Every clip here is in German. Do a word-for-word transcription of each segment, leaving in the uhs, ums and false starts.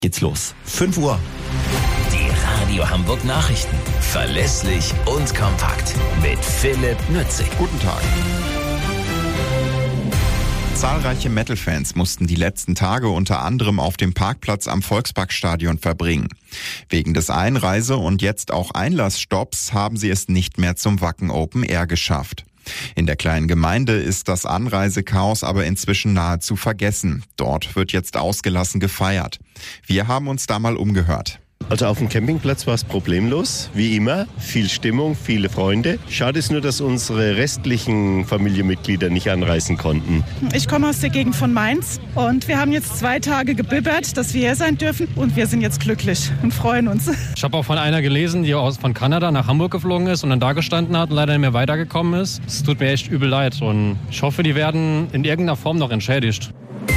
Geht's los. fünf Uhr. Die Radio Hamburg Nachrichten. Verlässlich und kompakt. Mit Philipp Nützig. Guten Tag. Zahlreiche Metal-Fans mussten die letzten Tage unter anderem auf dem Parkplatz am Volksparkstadion verbringen. Wegen des Einreise- und jetzt auch Einlassstopps haben sie es nicht mehr zum Wacken Open Air geschafft. In der kleinen Gemeinde ist das Anreisechaos aber inzwischen nahezu vergessen. Dort wird jetzt ausgelassen gefeiert. Wir haben uns da mal umgehört. Also auf dem Campingplatz war es problemlos, wie immer. Viel Stimmung, viele Freunde. Schade ist nur, dass unsere restlichen Familienmitglieder nicht anreisen konnten. Ich komme aus der Gegend von Mainz und wir haben jetzt zwei Tage gebibbert, dass wir hier sein dürfen und wir sind jetzt glücklich und freuen uns. Ich habe auch von einer gelesen, die aus von Kanada nach Hamburg geflogen ist und dann da gestanden hat und leider nicht mehr weitergekommen ist. Es tut mir echt übel leid und ich hoffe, die werden in irgendeiner Form noch entschädigt.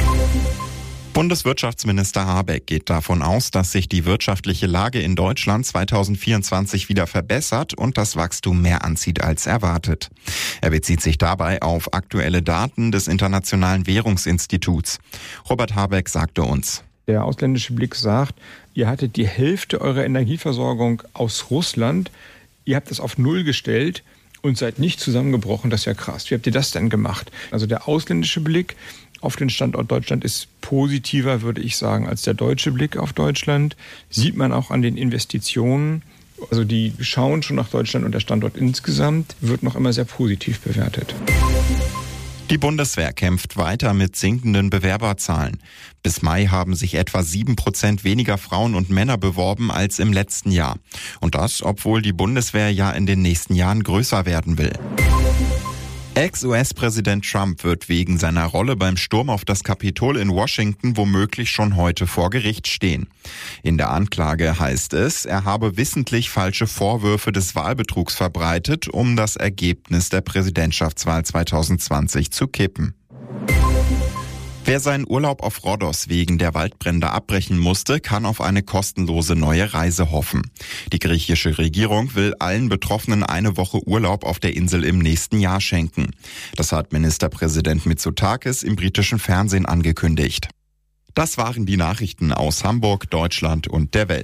Bundeswirtschaftsminister Habeck geht davon aus, dass sich die wirtschaftliche Lage in Deutschland zweitausendvierundzwanzig wieder verbessert und das Wachstum mehr anzieht als erwartet. Er bezieht sich dabei auf aktuelle Daten des Internationalen Währungsinstituts. Robert Habeck sagte uns: Der ausländische Blick sagt, ihr hattet die Hälfte eurer Energieversorgung aus Russland, ihr habt es auf Null gestellt und seid nicht zusammengebrochen. Das ist ja krass. Wie habt ihr das denn gemacht? Also der ausländische Blick auf den Standort Deutschland ist positiver, würde ich sagen, als der deutsche Blick auf Deutschland. Sieht man auch an den Investitionen. Also die schauen schon nach Deutschland und der Standort insgesamt wird noch immer sehr positiv bewertet. Die Bundeswehr kämpft weiter mit sinkenden Bewerberzahlen. Bis Mai haben sich etwa sieben Prozent weniger Frauen und Männer beworben als im letzten Jahr. Und das, obwohl die Bundeswehr ja in den nächsten Jahren größer werden will. Ex-U S-Präsident Trump wird wegen seiner Rolle beim Sturm auf das Kapitol in Washington womöglich schon heute vor Gericht stehen. In der Anklage heißt es, er habe wissentlich falsche Vorwürfe des Wahlbetrugs verbreitet, um das Ergebnis der Präsidentschaftswahl zweitausendzwanzig zu kippen. Wer seinen Urlaub auf Rhodos wegen der Waldbrände abbrechen musste, kann auf eine kostenlose neue Reise hoffen. Die griechische Regierung will allen Betroffenen eine Woche Urlaub auf der Insel im nächsten Jahr schenken. Das hat Ministerpräsident Mitsotakis im britischen Fernsehen angekündigt. Das waren die Nachrichten aus Hamburg, Deutschland und der Welt.